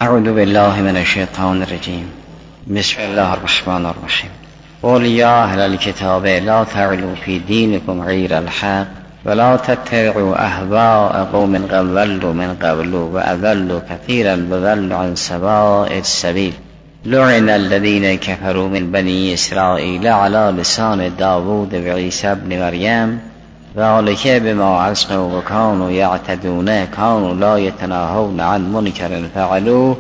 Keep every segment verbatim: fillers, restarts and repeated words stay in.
اعوذ بالله من الشیطان الرجیم. بسم الله الرحمن الرحیم. قل یا اهل الكتاب لا تغلوا فی دینکم غیر الحق ولا تتبعوا اهواء قوم قد ضلوا من قبل واضلوا كثيرا وضلوا عن سواء السبيل. لعن الذين كفروا من بني اسرائيل على لسان داود وعيسى ابن مريم ذلك بما عصوا وكانوا يعتدون كانوا لا يتناهون عن منكر فعلوه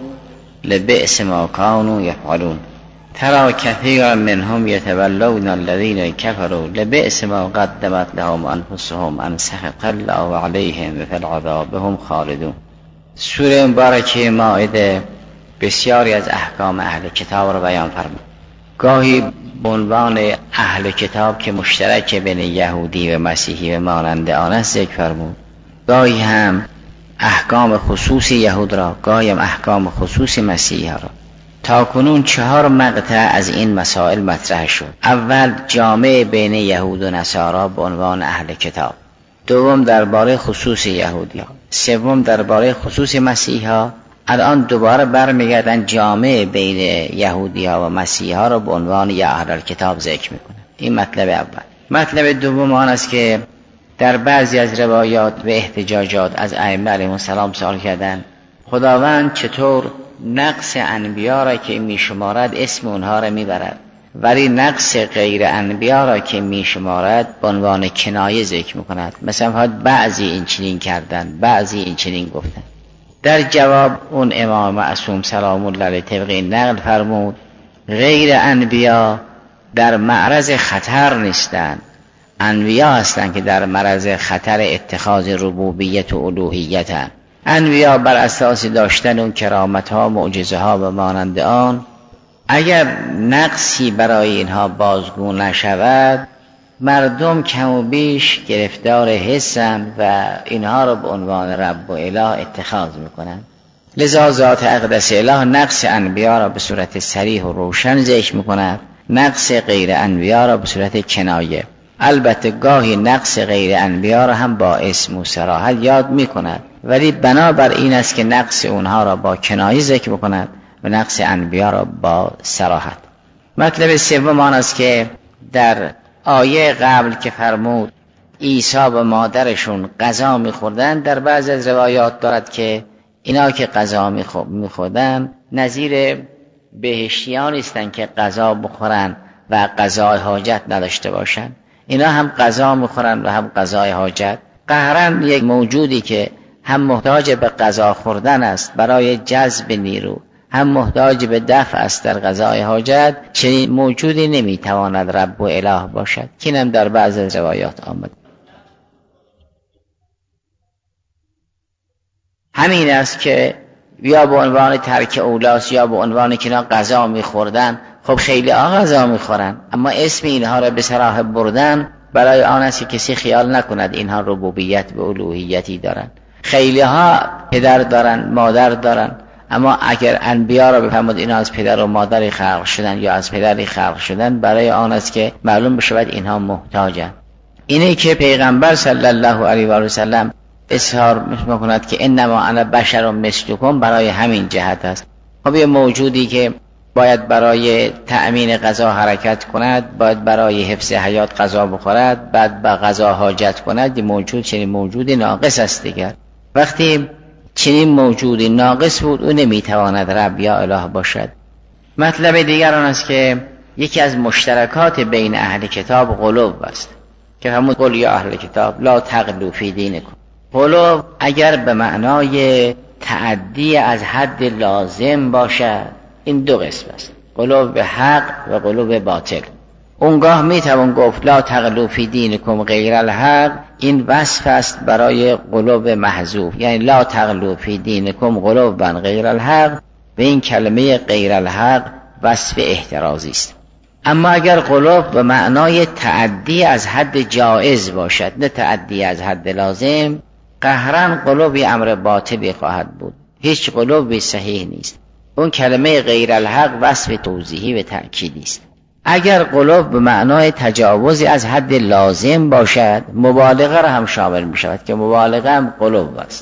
لبئس ما كانوا يفعلون. ترى كثيرا منهم يتولون الذين كفروا لبئس ما قدمت لهم انفسهم ان سخط الله عليهم وفي العذاب هم خالدون. سوره مبارکه مائده بسیاری از احکام اهل کتاب را بیان فرمود. گاهی به عنوان اهل کتاب که مشترک بین یهودی و مسیحی و مانند آن است ذکر فرمود. گاهی هم احکام خصوصی یهود را، گاهی هم احکام خصوصی مسیحی را. تا کنون چهار مقطع از این مسائل مطرح شد. اول جامع بین یهود و نصارا به عنوان اهل کتاب، دوم درباره خصوص یهودیان، سوم درباره خصوص مسیحا. الان دوباره برمیگردن جامع بین یهودی‌ها و مسیحا را به عنوان یا اهل کتاب ذکر میکنن. این مطلب اول. مطلب دوم آن است که در بعضی از روایات و احتجاجات از ائمه علیهم السلام سوال کردن خداوند چطور نقص انبیا را که میشمارد اسم اونها را میبرد ولی نقص غیر انبیا را که میشمارد به عنوان کنایه ذکر میکند؟ مثلا بعضی این چنین کردن، بعضی این چنین گفتن. در جواب اون امام معصوم سلام الله علیه طبق نقل فرمود غیر انبیا در معرض خطر نیستند، انبیا هستند که در معرض خطر اتخاذ ربوبیت و الوهیت هستند. انبیا بر اساس داشتن اون کرامت ها، معجزه ها و مانند آن، اگر نقصی برای اینها بازگو نشود مردم کم و بیش گرفتار حسن و اینها را به عنوان رب و اله اتخاذ میکنند. لذا ذات اقدس اله نقص انبیا را به صورت صریح و روشن ذکر میکند، نقص غیر انبیا را به صورت کنایه. البته گاهی نقص غیر انبیا را هم با اسم و صراحت یاد میکند، ولی بنابر این است که نقص اونها را با کنایه ذکر بکند و نقص انبیا را با صراحت. مطلب سوم آن است که در آیه قبل که فرمود عیسی و مادرشون غذا میخوردن، در بعض از روایات دارد که اینا که غذا میخوردن نظیر بهشتیان نیستن که غذا بخورن و غذای حاجت نداشته باشن. اینا هم غذا میخورن و هم غذای حاجت. قهرن یک موجودی که هم محتاج به غذا خوردن است برای جذب نیرو، هم محتاج به دفع است در غذای حاجت، چنین موجودی نمیتواند رب و اله باشد. اینم در بعض از روایات آمد. همین است که یا به عنوان ترک اولاس یا به عنوان که اینا غذا میخوردن. خب خیلی ها غذا میخورن، اما اسم اینها را به صراحت بردن برای آن است که کسی خیال نکند اینها ربوبیت و الوهیتی دارن. خیلی ها پدر دارن، مادر دارن، اما اگر انبیا را بفهمد اینا از پدر و مادری خلق شدن یا از پدری خلق شدن، برای آن است که معلوم بشود اینها محتاجند. اینه که پیغمبر صلی الله علیه و سلم اظهار می‌کند که انما انا بشر مثلکم، برای همین جهت است. خب یه موجودی که باید برای تأمین غذا حرکت کند، باید برای حفظ حیات غذا بخورد، بعد به غذا حاجت کند، یه موجود چنین موجودی ناقص است دیگر. وقتی چنین موجودی ناقص بود او نمیتواند رب یا اله باشد. مطلب دیگر آن است که یکی از مشترکات بین اهل کتاب غلو است که همون قل یا اهل کتاب لا تغلوا فی دینکم. غلو اگر به معنای تعدی از حد لازم باشد، این دو قسم است، غلو به حق و غلو به باطل. اونگاه میتوان گفت لا تغلوا فی دینکم غیر الحق، این وصف است برای غلو محذوف، یعنی لا تغلوا فی دینکم غلوا غیر الحق، و این کلمه غیر الحق وصف احترازی است. اما اگر غلو به معنای تعدی از حد جایز باشد، نه تعدی از حد لازم، قهرن غلو امر باطلی خواهد بود، هیچ غلو صحیح نیست. اون کلمه غیر الحق وصف توضیحی و تأکیدی است. اگر غلو به معنای تجاوزی از حد لازم باشد، مبالغه را هم شامل می شود که مبالغه هم غلو است.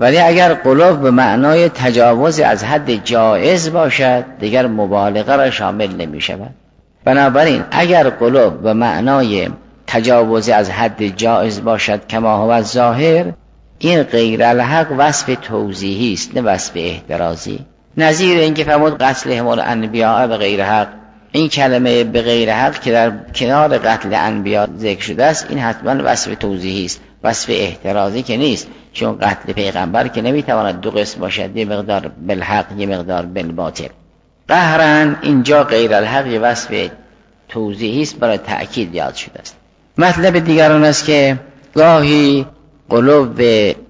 ولی اگر قلوب به معنای تجاوز از حد جایز باشد دیگر مبالغه را شامل نمی شود. بنابراین اگر قلوب به معنای تجاوز از حد جایز باشد کما هو الظاهر، این غیر الحق وصف توضیحی است نه وصف احترازی. نظیر اینکه فرمود قتلهم الانبیاء به غیر حق، این کلمه به غیر حق که در کنار قتل انبیا ذکر شده است این حتما وصف توضیحی است، وصف احترازی که نیست، چون قتل پیغمبر که نمیتواند دو قسم باشد، یه مقدار بالحق یه مقدار بالباطل. قهرن اینجا غیر الحق یه وصف توضیحی است برای تأکید یاد شده است. مطلب دیگر آن است که گاهی قلوب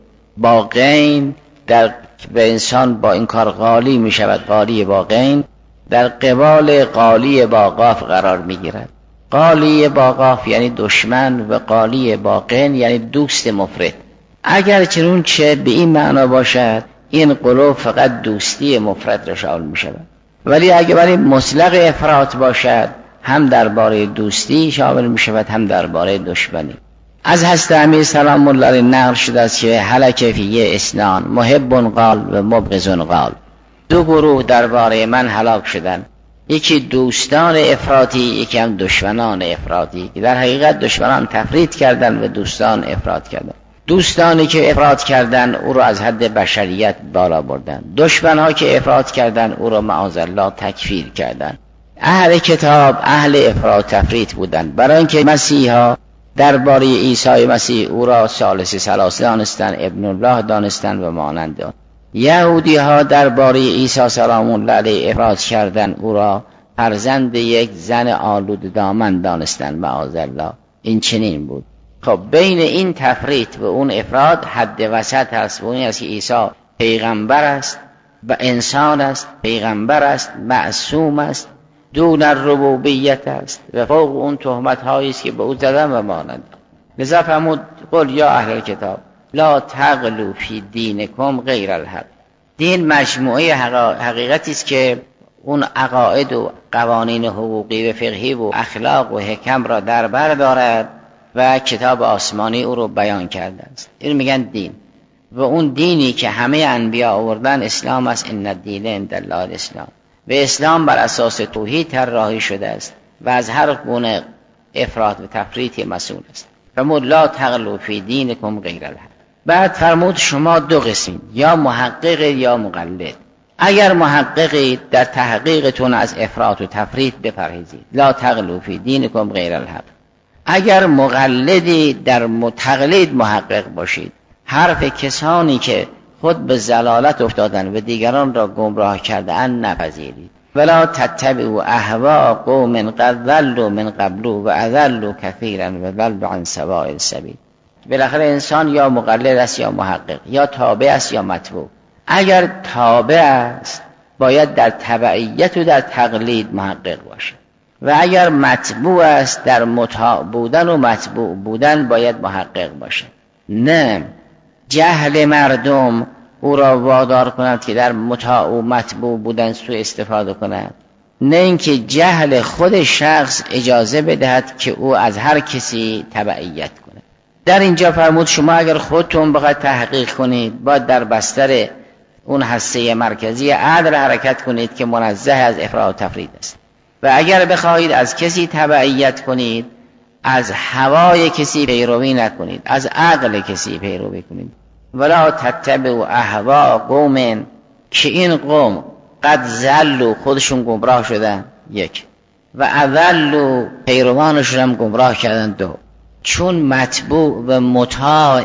باقین در به انسان با این کار غالی می شود، غالی باقین در قبال قالی با قاف قرار می گیرد. قالی با قاف یعنی دشمن و قالی باقین یعنی دوست مفرد. اگر چنون چه به این معنا باشد این قلوب فقط دوستی مفرد را شامل می شود، ولی اگر ولی مطلق افراط باشد هم درباره دوستی شامل می شود هم درباره دشمنی. از حضرت امیر سلام الله علیه نقل شده است که هلک فیه اثنان محب قال و مبغض قال، دو گروه درباره من هلاک شدند، یکی دوستان افراطی یکی هم دشمنان افراطی، که در حقیقت دشمنان تفرید کردند و دوستان افراط کردند. دوستانی که افراط کردند او را از حد بشریت بالا بردند، دشمنها که افراط کردند او را معاذالله تکفیر کردند. اهل کتاب اهل افراط تفرید بودند، برای اینکه مسیحا درباره عیسی مسیح او را ثالث ثلاثه دانستند، ابن الله دانستند و مانند آن. یهودی ها درباره عیسی سلام الله علیه افراط کردند، او را فرزند یک زن آلود دامن دانستند معاذالله. این چنین بود. خب بین این تفرید و اون افراد حد وسط هست و اون است که عیسی پیغمبر است و انسان است، پیغمبر است، معصوم است، دون الربوبیت است و فوق اون تهمت هایی است که به او زدن و مانند. لذا فرمود قل یا اهل کتاب لا تغلوا فی دینکم غیر الحق. دین مجموعه حقیقتی است که اون عقاید و قوانین حقوقی و فقهی و اخلاق و حکم را در بر دارد و کتاب آسمانی او رو بیان کرده است. این میگن دین، و اون دینی که همه انبیا آوردن اسلام است. ان الدین عند الله الاسلام. و اسلام بر اساس توحید طراحی شده است و از هر گونه افراط و تفریط مسئول است. فرمود لا تغلوا فی دینکم غیر الحق. بعد فرمود شما دو قسم، یا محقق یا مقلد. اگر محققید در تحقیقتون از افراط و تفریط بپرهیزید، لا تغلوا فی دینکم غیر الحق. اگر مقلدی در تقلید محقق باشید، حرف کسانی که خود به ضلالت افتادن و دیگران را گمراه کرده‌اند نپذیرید. ولا تتبعوا اهواء قوم قد ضلوا من قبل و اضلوا كثيرا و ضلوا عن سواء السبیل. بالاخره انسان یا مقلد است یا محقق، یا تابع است یا متبوع. اگر تابع است باید در تبعیت و در تقلید محقق باشد، و اگر متبوع است در مطاع بودن و متبوع بودن باید محقق باشد. نه جهل مردم او را وادار کند که در مطاع و متبوع بودن سوء استفاده کند، نه اینکه جهل خود شخص اجازه بدهد که او از هر کسی تبعیت کند. در اینجا فرمود شما اگر خودتون بخواید تحقیق کنید باید در بستر اون هسته مرکزی عدل حرکت کنید که منزه از افراط و تفرید است، و اگر بخواهید از کسی تبعیت کنید از هوای کسی پیروی نکنید، از عقل کسی پیروی کنید. ولا تتبعوا اهواء قوم، که این قوم قد ضلوا خودشون گمراه شدن، یک، و اضلوا پیروانشون هم گمراه کردن، دو. چون متبوع و مطاع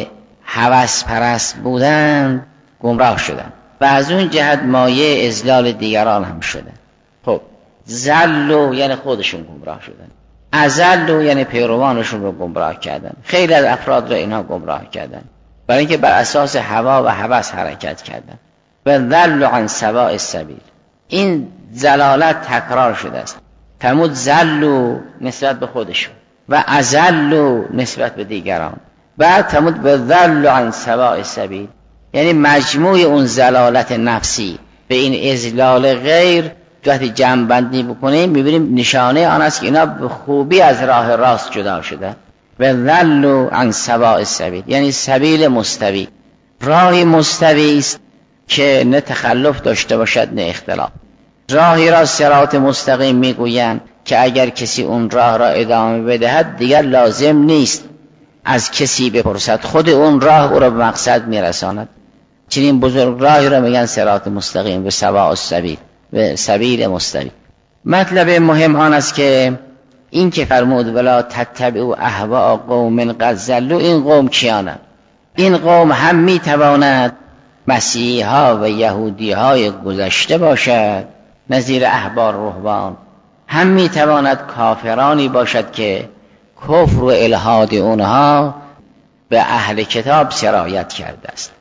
هوس پرست بودن گمراه شدن و از اون جهت مایه اضلال دیگران هم شدن. خب ضلوا یعنی خودشون گمراه شدن، اضلوا یعنی پیروانشون رو گمراه کردن. خیلی از افراد رو اینها گمراه کردن برای اینکه بر اساس هوا و هوس حرکت کردن. و ضلوا عن سواء السبیل. این ضلالت تکرار شده است. فرمود ضلوا نسبت به خودشون و اضلوا نسبت به دیگران. بعد فرمود و ضلوا عن سواء السبیل، یعنی مجموع اون ضلالت نفسی به این اضلال غیر وقتی جمع بندی بکنیم میبینیم نشانه آن است که اینا به خوبی از راه راست جدا شده. و ضلوا عن سواء السبیل یعنی سبیل مستوی. راهی مستوی است که نه تخلف داشته باشد نه اختلاف. راهی را صراط مستقیم میگویند که اگر کسی اون راه را ادامه بدهد دیگر لازم نیست از کسی بپرسد، خود اون راه او را به مقصد میرساند. چنین بزرگ راهی را میگن صراط مستقیم، به سواء السبیل، به سبیل مستقیم. مطلب مهم آن است که این که فرمود ولا تتبعوا اهواء قوم قد ضلوا، این قوم کیانند؟ این قوم هم میتواند مسیحا و یهودی های گذشته باشد نظیر احبار رهبان، هم میتواند کافرانی باشد که کفر و الحاد اونها به اهل کتاب سرایت کرده است.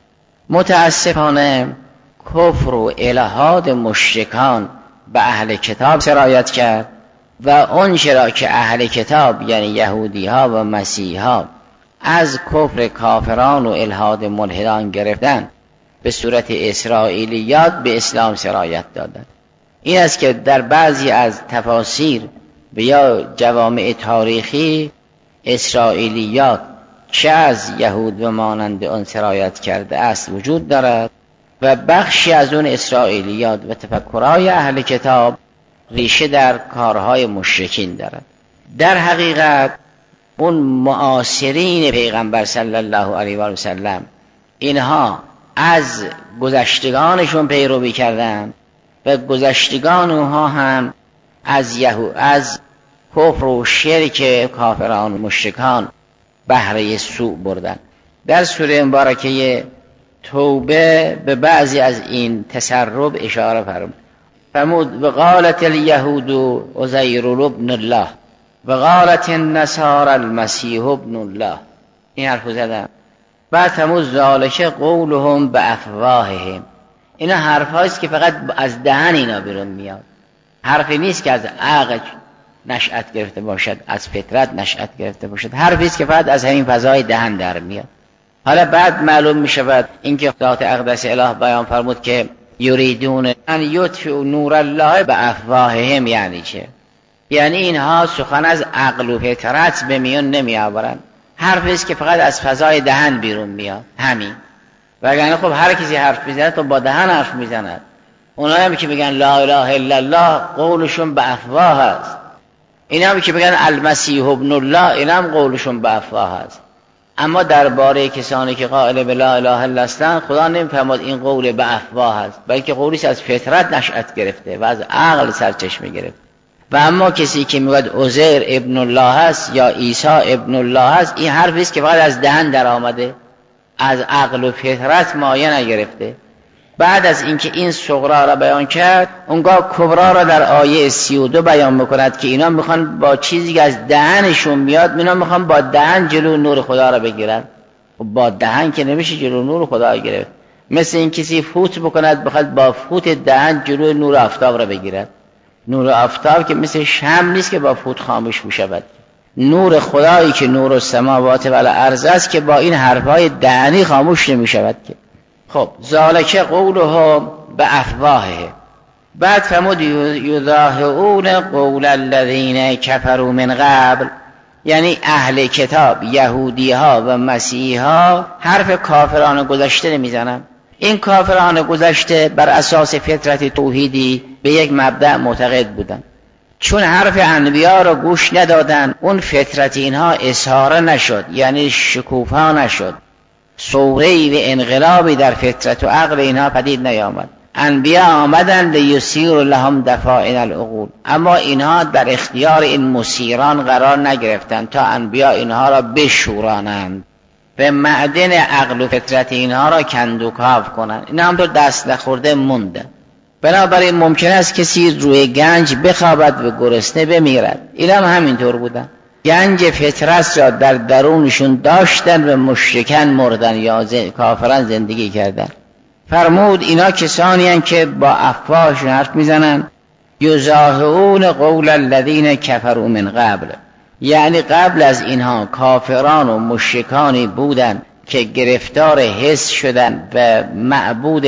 متاسفانه کفر و الحاد مشرکان به اهل کتاب سرایت کرد و اون چرا که اهل کتاب یعنی یهودی ها و مسیحی ها از کفر کافران و الحاد ملحدان گرفتن به صورت اسرائیلیات به اسلام سرایت دادند. این است که در بعضی از تفاسیر و یا جوامع تاریخی اسرائیلیات چه از یهود و مانند آن سرایت کرده است وجود دارد و بخشی از اون اسرائیلیات و تفکرهای اهل کتاب ریشه در کارهای مشرکین دارد. در حقیقت اون معاصرین پیغمبر صلی الله علیه و سلم اینها از گذشتگانشون پیروی کردند و گذشتگان اونها هم از یهود از کفر و شرک کافران و مشرکان بهره سوء بردن. در سوره مبارکه توبه به بعضی از این تسرب اشاره فرمود. فرمود و قالت الیهود عزیر ابن الله و قالت النصارى المسیح ابن الله. این حرف زدن. بعد فرمود ذالک قولهم بافواههم. اینا حرف هاییست که فقط از دهن اینا بیرون میاد، حرفی نیست که از عقل نشأت گرفته باشد، از فطرت نشأت گرفته باشد، حرفی است که فقط از همین فضای دهن در میاد. حالا بعد معلوم می شود اینکه ذات اقدس اله بیان فرمود که یریدون ان یطفئوا نور الله بافواههم، یعنی چه؟ یعنی اینها سخن از عقل و فطرت به میان نمی آورند، حرفی است که فقط از فضای دهن بیرون میاد، همین. وگرنه خب هر کسی حرف میزنه تو با دهن حرف میزند. اونایی هم که میگن لا اله الا الله قولشون به افواه است. اینا هم که میگن المسیح ابن الله اینا هم قولشون به افواه است. اما درباره کسانی که قائل به لا اله الا هستند خدا نمیفرماد این قول به افواه است، بلکه قولیش از فطرت نشأت گرفته و از عقل سرچشمه گرفته. و اما کسی که میگه عزیر ابن الله است یا عیسی ابن الله است، این حرفی است که فقط از دهن در آمده، از عقل و فطرت مایه نگرفته. بعد از اینکه این صغرا را بیان کرد، اونگاه کبرا را در آیه سی و دو بیان میکند که اینا میخوان با چیزی که از دهنشون میاد، اینا میخوان با دهن جلو نور خدا را بگیرن. با دهن که نمیشه جلو نور خدا گرفت. مثل این کسی فوت بکند بخواد با فوت دهن جلو نور آفتاب را بگیرد. نور آفتاب که مثل شمع نیست که با فوت خاموش میشود. نور خدایی که نور السماوات و الارض است که با این حرفهای دهنی خاموش نمیشود که. خب ذالک قوله بافواهه. بعد فرمود یضاهئون قول الذین کفروا من قبل، یعنی اهل کتاب یهودی ها و مسیحی ها حرف کافران گذشته نمیزنن. این کافران گذشته بر اساس فطرت توحیدی به یک مبدأ معتقد بودن، چون حرف انبیا را گوش ندادن اون فطرت اینها اظهار نشد، یعنی شکوفا نشد، ثوره‌ای و انقلابی در فطرت و عقل اینها پدید نیامد. انبیا آمدند لیسیر لهم دفائن العقول، اما اینها در اختیار این مسیران قرار نگرفتند تا انبیا اینها را بشورانند، به معدن عقل و فطرت اینها را کندوکاو کنند. اینها هم تو دست نخورده مونده. بنابراین ممکن است کسی روی گنج بخوابد و گرسنه بمیرد. اینا هم همینطور بودن، گنج فطرت را در درونشون داشتن و مشرکان مردن یا کافران زندگی کردن. فرمود اینا کسانی هستند که با افواهشون حرف میزنن. یضاهئون قول الذین کفروا من قبل، یعنی قبل از اینها کافران و مشرکانی بودن که گرفتار حس شدن و معبود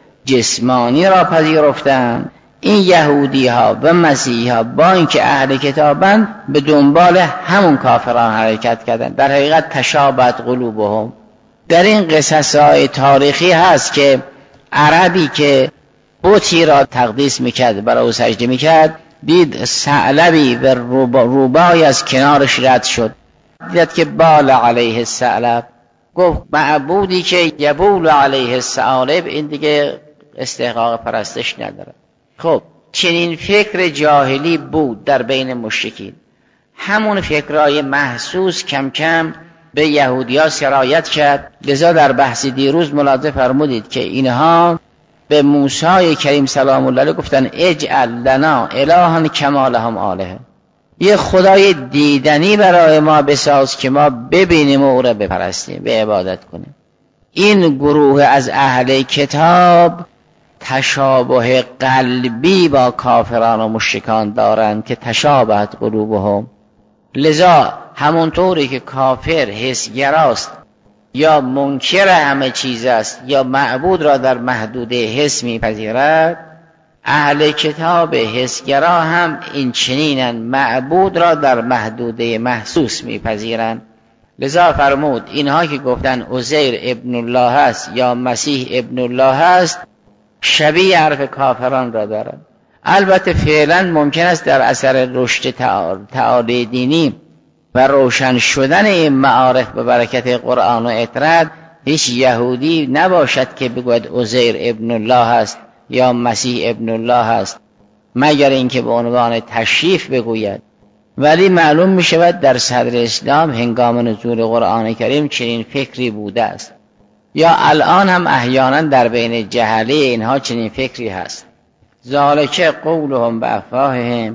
جسمانی را پذیرفتند. این یهودی ها و مسیحی ها با اینکه اهل کتابند به دنبال همون کافران حرکت کردند. در حقیقت تشابهت قلوبهم، در این قصص‌های تاریخی هست که عربی که بتی را تقدیس میکرد، برای او سجده میکرد، دید ثعلبی و روبای از کنارش رد شد، دید که بال علیه الثعلب، گفت معبودی که یبول علیه الثعالب این دیگه استحقاق پرستش نداره. خب چنین فکر جاهلی بود در بین مشرکین. همون فکرهای محسوس کم کم به یهودی‌ها سرایت کرد. لذا در بحث دیروز ملاحظه فرمودید که اینها به موسی کریم سلام الله علیه گفتن اجعل لنا الها کما لهم آلهه، یه خدای دیدنی برای ما بساز که ما ببینیم و او را بپرستیم، به عبادت کنیم. این گروه از اهل کتاب تشابه قلبی با کافران و مشرکان دارند که تشابهت قلوبهم. لذا همونطوری که کافر حسگراست یا منکر همه چیز است یا معبود را در محدوده حس میپذیرد، اهل کتاب حسگرا هم این چنینن، معبود را در محدوده محسوس میپذیرند. لذا فرمود اینها که گفتن عزیر ابن الله است یا مسیح ابن الله است، شبیه حرف کافران را دارند. البته فعلا ممکن است در اثر رشد تعالی دینی و روشن شدن این معارف به برکت قرآن و اطراد هیچ یهودی نباشد که بگوید عزیر ابن الله است یا مسیح ابن الله است، مگر اینکه به عنوان تشریف بگوید. ولی معلوم می شود در صدر اسلام هنگام نزول قرآن کریم چنین فکری بوده است، یا الان هم احیانا در بین جهله اینها چنین فکری هست. ذالک قولهم بافواههم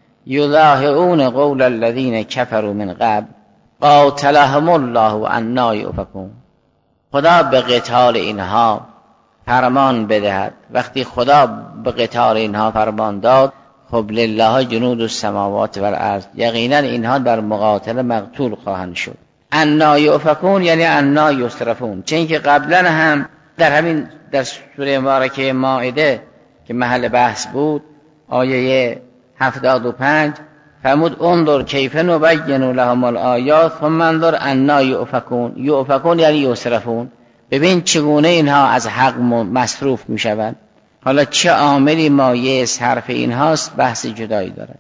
یضاهئون قول الذین کفروا من قبل قاتلهم الله عنا یؤفکون. خدا به قتال اینها فرمان بدهد. وقتی خدا به قتال اینها فرمان داد، خب لله جنود السماوات والارض، یقینا اینها در مقاتله مقتول خواهند شد. عنا یؤفکون یعنی عنا یصرفون. چون که قبلا هم در همین در سوره مبارکه مائده که محل بحث بود، آیه هفتاد و پنج فرمود انظر کیف نبین لهم الآیات ثم انظر عنا یؤفکون. یؤفکون یعنی یصرفون، ببین چگونه اینها از حق مصروف می شوند. حالا چه عاملی مایه صرف اینهاست بحث جدایی دارد.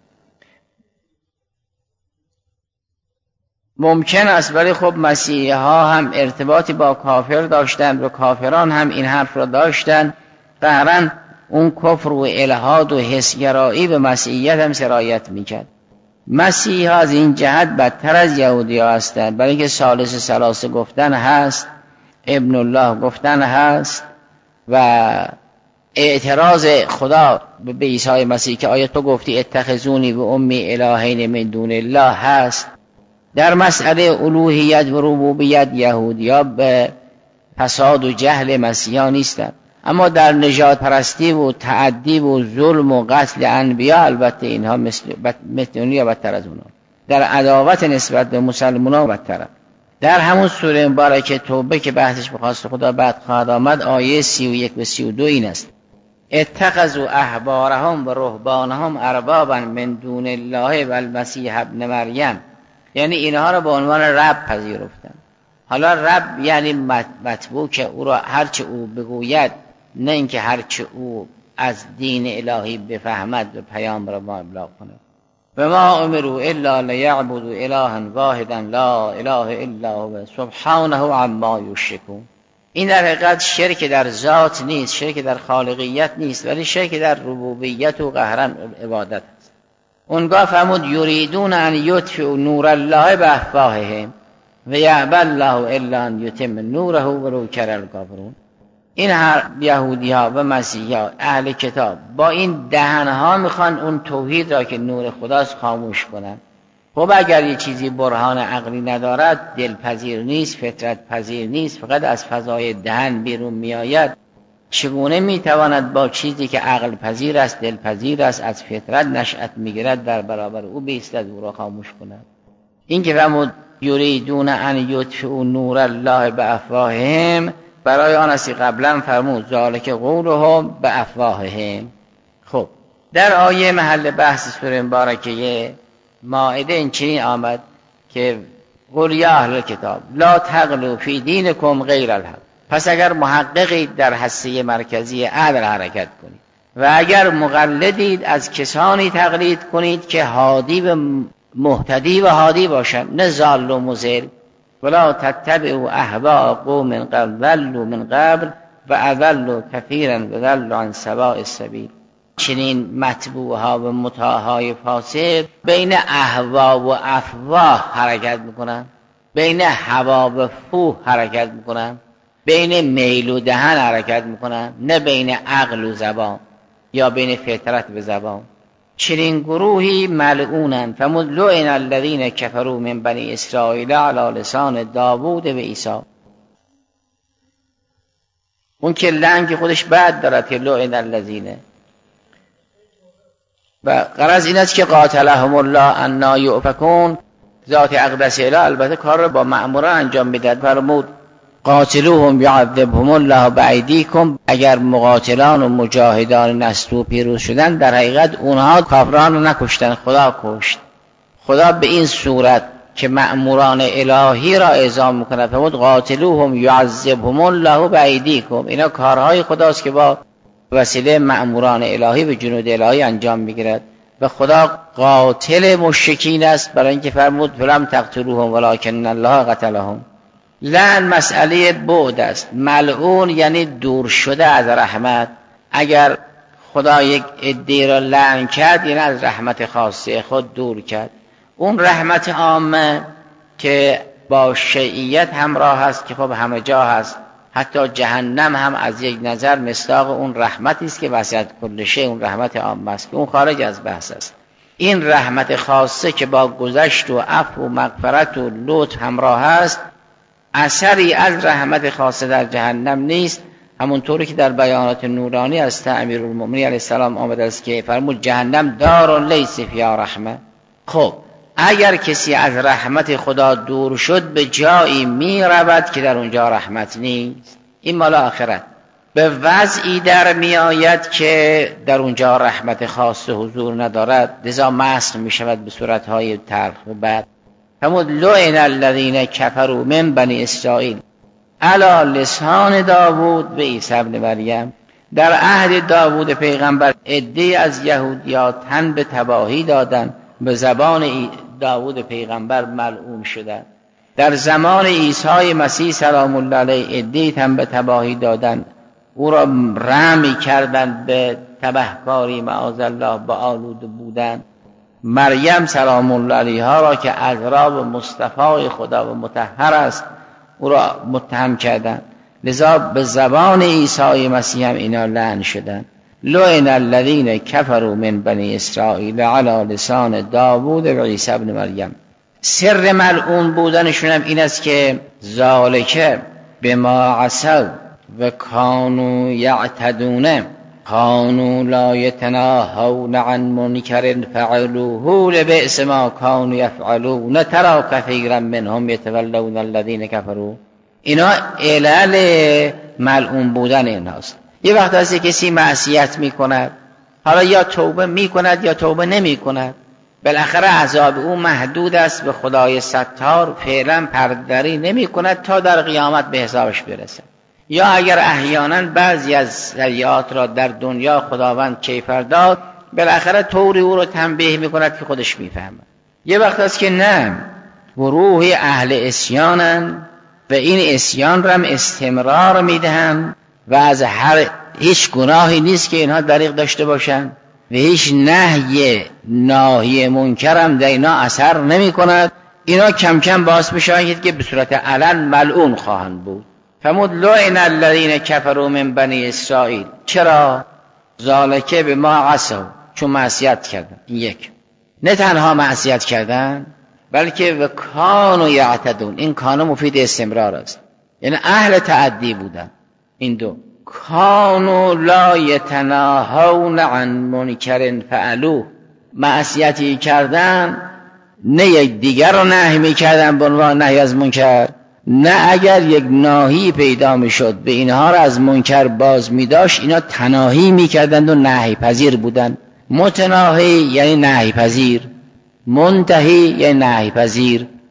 ممکن است ولی خب مسیحی ها هم ارتباطی با کافر داشتند و کافران هم این حرف را داشتند. قهرن اون کفر و الحاد و حسگرایی به مسیحیت هم سرایت میکرد. مسیحی ها از این جهت بدتر از یهودی ها هستند، برای که ثالث ثلاثه گفتن هست، ابن الله گفتن هست و اعتراض خدا به عیسی مسیح که آیا تو گفتی اتخذونی و امی الهین من دون الله هست. در مسئله الوهیت و ربوبیت یهودی‌ها به فساد و جهل مسیحا نیستند، اما در نژاد پرستی و تعدی و ظلم و قتل انبیا البته اینها مثل مثل اونها بدتر از اونها، در عداوت نسبت به مسلمانان بدتر. در همون سوره مبارکه توبه که بحثش به خواست خدا بعد خواهد آمد، آیه سی و یک و سی و دو این است: اتخذوا احبارهم و رهبانهم اربابا من دون الله و المسیح ابن مریم. یعنی اینها را به عنوان رب پذیرفتند. حالا رب یعنی متبوع که او را هرچه او بگوید، نه اینکه هرچه او از دین الهی بفهمد و پیام را ما ابلاغ کند. و ما امروا الا لیعبدوا الها واحدا لا اله الا هو سبحانه عما یشرکون. این در حقیقت شرک در ذات نیست، شرک در خالقیت نیست، ولی شرک در ربوبیت و قهرن عبادت است. اونگاه فرمود یریدون ان یطفئوا نور الله بافواههم و یأبی الله الا ان یتم نوره ولو کره الکافرون. این هر یهودی ها و مسیحی ها اهل کتاب با این دهنها میخوان اون توحید را که نور خداست خاموش کنن. خب اگر یه چیزی برهان عقلی ندارد، دلپذیر نیست، فطرت پذیر نیست، فقط از فضای دهن بیرون میآید، چگونه میتواند با چیزی که عقل پذیر است، دلپذیر است، از فطرت نشأت میگیرد در برابر او بایستد او را خاموش کند؟ این که فرمود یریدون ان یطفئوا نور الله بافواههم، برای آن است قبلا فرمود ذالک قولهم بافواههم. خب در آیه محل بحث سوره مبارکه مائده این چنین آمد که قل یا اهل کتاب لا تغلوا فی دینکم غیر الحق. پس اگر محققید در هسته مرکزی عدل حرکت کنید و اگر مقلدید از کسانی تقلید کنید که هادی و مهتدی و هادی باشند، نه ضال و مضل. ولا تتبعوا اهواء قوم قد ضلوا من قبل و اضلوا كثيرا و ضلوا عن سواء السبیل. چنین متبوعها و مطاعهای فاسد بین اهوا و افواه حرکت میکنن، بین هوا و فوه حرکت میکنن، بین میل و دهن حرکت میکنن، نه بین عقل و زبان یا بین فطرت و زبان. چنین گروهی ملعونند. فملعن الذین کفروا من بنی اسرائیل علی لسان داوود و عیسی. اون که لنگ خودش بد دارد که لعن الذین، و غرض این است که قاتلهم الله انا یؤفکون. ذات اقدس اله البته کار رو با مأمورا انجام میداد. فرمود قاتلوهم یعذبهم الله بایدیکم. اگر مقاتلان و مجاهدان نصر و پیروز شدن، در حقیقت اونها کافران رو نکشتن، خدا کشت. خدا به این صورت که مأموران الهی را اعزام میکنه فرمود قاتلوهم یعذبهم الله بایدیکم. اینا کارهای خداست که با وسیله مأموران الهی و جنود الهی انجام میگیرد و خدا قاتل مشرکین است، برای اینکه فرمود فلم تقتلوهم ولکن الله قتلهم. لعن مسئله بعد است. ملعون یعنی دور شده از رحمت. اگر خدا یک عده را لعن کرد یعنی از رحمت خاصه خود دور کرد. اون رحمت عامه که با شیعیت همراه است که خب همه جا هست، حتی جهنم هم از یک نظر مصداق اون رحمتی است که وسعت کل شیء، اون رحمت عامه است که اون خارج از بحث است. این رحمت خاصه که با گذشت و عفو و مغفرت و لطف همراه است، اثری از رحمت خاصه در جهنم نیست. همونطوری که در بیانات نورانی از امیرالمؤمنین علیه السلام آمده است که فرمود جهنم دار لیس فیها رحمه. خب اگر کسی از رحمت خدا دور شد به جایی می رود که در اونجا رحمت نیست، این مال آخرت. به وضعی در می آید که در اونجا رحمت خاص حضور ندارد، لذا مسخ می شود به صورتهای تلخ و بد. فرمود لعن الذین کفروا من بنی اسرائیل علی لسان داوود و عیسی ابن مریم. در عهد داوود پیغمبر عده‌ای از یهودیان تن به تباهی دادند، به زبان داوود پیغمبر ملعون شدند. در زمان عیسی مسیح سلام الله علیه عده‌ای تن به تباهی دادند، او را رمی کردند به تبهکاری معاذالله با آلوده بودن. مریم سلام الله علیها را که از راب مصطفی خدا و مطهر است او را متهم کردند، لذا به زبان عیسی مسیح هم اینا لعن شدند. لعن الذین کفروا من بنی اسرائیل علی لسان داوود و عیسی ابن مریم. سر ملعون بودنشون هم این است که ذالک بما عصوا و کانوا یعتدون کانوا لا یتناهون عن منکر فعلوه لبئس ما کانوا یفعلون تری کثیرا منهم یتولون الذین کفروا. اینا علل ملعون بودن ایناست. یه وقت هست کسی معصیت میکند، حالا یا توبه میکند یا توبه نمیکند، بالاخره عذاب او محدود است به خدای ستار، فعلا پردری نمیکند تا در قیامت به حسابش برسه. یا اگر احیانا بعضی از سیئات را در دنیا خداوند کیفر داد، بالاخره طوری او را تنبیه میکند که خودش میفهمه. یه وقت هست که نه، گروه اهل عصیانند و این عصیان را هم استمرار میدهند و از هر هیچ گناهی نیست که اینها دریغ داشته باشند و هیچ نهی ناهی منکر هم در اینا اثر نمی کند. اینا کم کم باعث میشوند که به صورت علن ملعون خواهند بود. فرمود لعن الذین کفروا من بنی اسرائیل. چرا؟ ذالک بما عصوا، چون معصیت کردن. این یک، نه تنها معصیت کردن بلکه و کانوا یعتدون. این کانوا مفید استمرار است، یعنی اهل تعدی بودن. این دو، کانوا لا یتناهون عن منکر فعلوه، معصیتی کردن، نه یک دیگر رو نهی میکردن به عنوان نهی از منکر، نه اگر یک ناهی پیدا میشد به اینها را از منکر باز میداشت اینا تناهی میکردند و نهی پذیر بودند. متناهی یعنی نهی پذیر، منتهی یعنی نهی پذیر.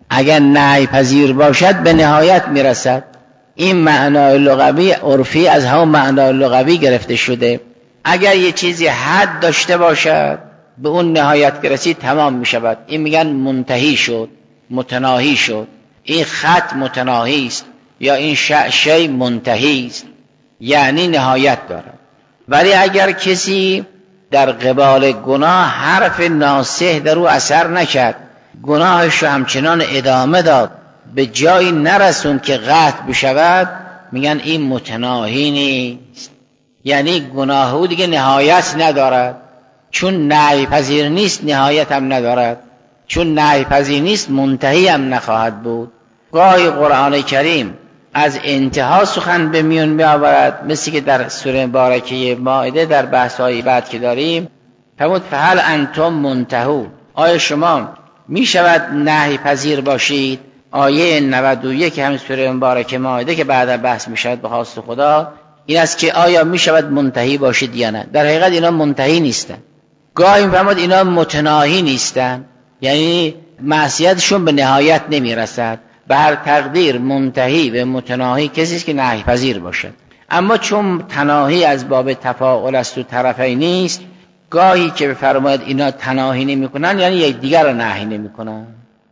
اگر نهی پذیر باشد به نهایت میرسد. این معنای لغوی عرفی از همون معنای لغوی گرفته شده. اگر یه چیزی حد داشته باشد به اون نهایت که رسید تمام می شود. این میگن منتهی شد، متناهی شد. این خط متناهی است یا این شی منتهی است، یعنی نهایت دارد. ولی اگر کسی در قبال گناه حرف ناصح در او اثر نکرد، گناهش رو همچنان ادامه داد، به جایی نرسوند که قطع بشود، میگن این متناهی نیست، یعنی گناه او دیگه نهایت ندارد. چون نهی پذیر نیست نهایت هم ندارد، چون نهی پذیر نیست منتهی هم نخواهد بود. گاهی قرآن کریم از انتها سخن به میون می آورد، مثل که در سوره مبارکه مائده در بحث‌های بعد که داریم فرمود فهل انتم منتهون، آیا شما می شود نهی پذیر باشید؟ آیه نود و یک همین سوره مبارکه مائده که بعدا بحث می شود به خواست خدا این است که آیا می شود منتهی باشید یا نه. در حقیقت اینا منتهی نیستن. گاهی فرمود اینا متناهی نیستن، یعنی معصیتشون به نهایت نمی رسد. به هر تقدیر منتهی و متناهی کسی است که نهی پذیر باشد. اما چون تناهی از باب تفاعل است و طرفی نیست، گاهی که بفرماید اینا تناهی نمی کنن یعنی یک دیگر را نهی نمی کنن.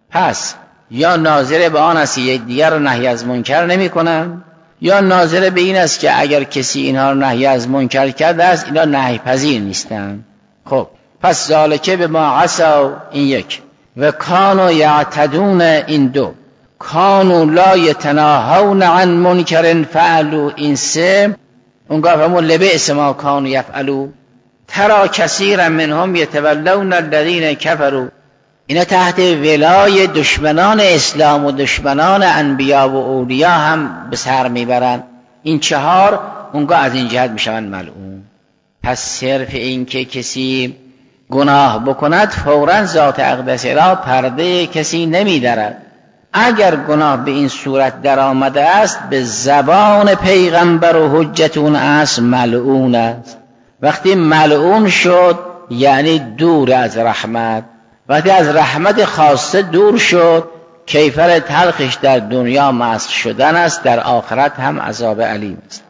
پس یا ناظر به آن است یک دیگر را نهی از منکر نمی کنن، یا ناظر به این است که اگر کسی اینها را نهی از منکر کرده است اینا نهی پذیر نیستن. خب پس ذالکه به ما عصوا این یک و کانوا یعتدون این دو، کانوا لا یتناهون عن منکر فعلوا این سه، اونگاه فرمون لبئس ما کانوا یفعلوا ترى کثیرا منهم یتولون الذین کفروا. اینا تحت ولای دشمنان اسلام و دشمنان انبیا و اولیا هم به سر میبرن. این چهار اونگاه از این جهت میشون ملعون. پس صرف این که کسی گناه بکند فوراً ذات اقدس را پرده کسی نمیدارد. اگر گناه به این صورت در آمده است به زبان پیغمبر و حجتون است ملعون است. وقتی ملعون شد یعنی دور از رحمت. وقتی از رحمت خاصه دور شد کیفر تلخش در دنیا مسخ شدن است، در آخرت هم عذاب علیم است.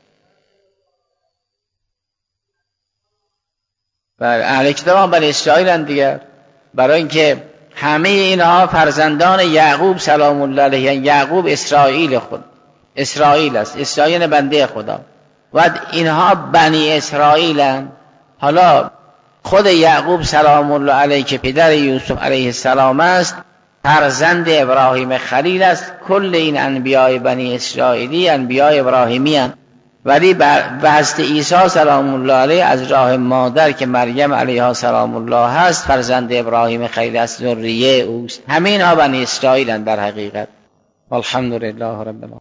بر اهل کتاب بر اسرائیل هم دیگر، برای اینکه همه اینها فرزندان یعقوب سلام الله علیه، یعقوب اسرائیل خود اسرائیل است، اسرائیل بنده خدا و اینها بنی اسرائیل هم. حالا خود یعقوب سلام الله علیه که پدر یوسف علیه السلام است فرزند ابراهیم خلیل است. کل این انبیاء بنی اسرائیلی انبیاء ابراهیمی هستند، ولی به حضرت عیسی سلام الله علیه از راه مادر که مریم علیها سلام الله هست فرزند ابراهیم خلیل است، ذریه اوست. همین ها بنی اسرائیل هستند در حقیقت. والحمدلله رب العالمین.